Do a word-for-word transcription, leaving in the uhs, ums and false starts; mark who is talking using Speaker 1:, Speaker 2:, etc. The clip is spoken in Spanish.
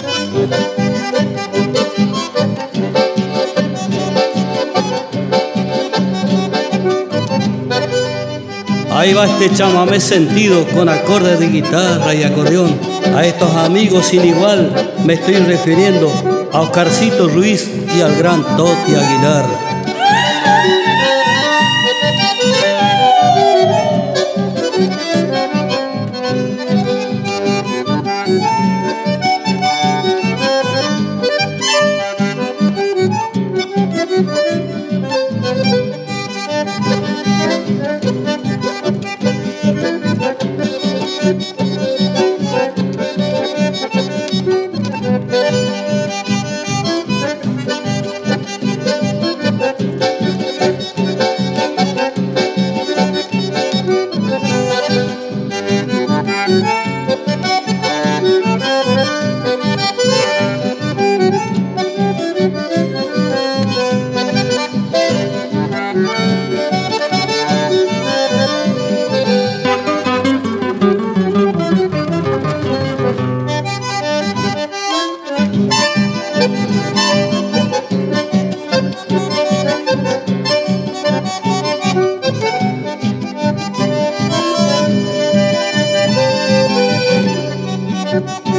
Speaker 1: Ahí va este chamamé sentido con acordes de guitarra y acordeón. A estos amigos sin igual me estoy refiriendo, a Oscarcito Ruiz y al gran Toti Aguilar.
Speaker 2: Thank you.